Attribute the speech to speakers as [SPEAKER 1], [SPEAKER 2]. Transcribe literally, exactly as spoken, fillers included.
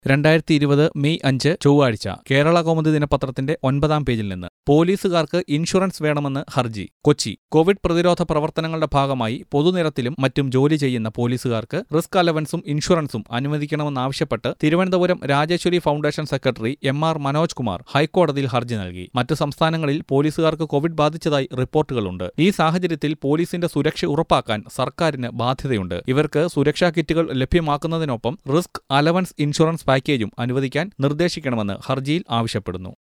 [SPEAKER 1] രണ്ടായിരത്തി ഇരുപത് മെയ് അഞ്ച് ചൊവ്വാഴ്ച കേരള കൗമുദി ദിനപത്രത്തിന്റെ ഒൻപതാം പേജിൽ നിന്ന് പോലീസുകാർക്ക് ഇൻഷുറൻസ് വേണമെന്ന് ഹർജി. കൊച്ചി. കോവിഡ് പ്രതിരോധ പ്രവർത്തനങ്ങളുടെ ഭാഗമായി പൊതുനിരത്തിലും മറ്റും ജോലി ചെയ്യുന്ന പോലീസുകാർക്ക് റിസ്ക് അലവൻസും ഇൻഷുറൻസും അനുവദിക്കണമെന്നാവശ്യപ്പെട്ട് Thiruvananthapuram Rajeshwari foundation secretary M R Manoj Kumar ഹൈക്കോടതിയിൽ ഹർജി നൽകി. മറ്റ് സംസ്ഥാനങ്ങളിൽ പോലീസുകാർക്ക് കോവിഡ് ബാധിച്ചതായി റിപ്പോർട്ടുകളുണ്ട്. ഈ സാഹചര്യത്തിൽ പോലീസിന്റെ സുരക്ഷ ഉറപ്പാക്കാൻ സർക്കാരിന് ബാധ്യതയുണ്ട്. ഇവർക്ക് സുരക്ഷാ കിറ്റുകൾ ലഭ്യമാക്കുന്നതിനൊപ്പം റിസ്ക് അലവൻസ് ഇൻഷുറൻസ് പാക്കേജും അനുവദിക്കാൻ നിർദ്ദേശിക്കണമെന്ന് ഹർജിയിൽ ആവശ്യപ്പെടുന്നു.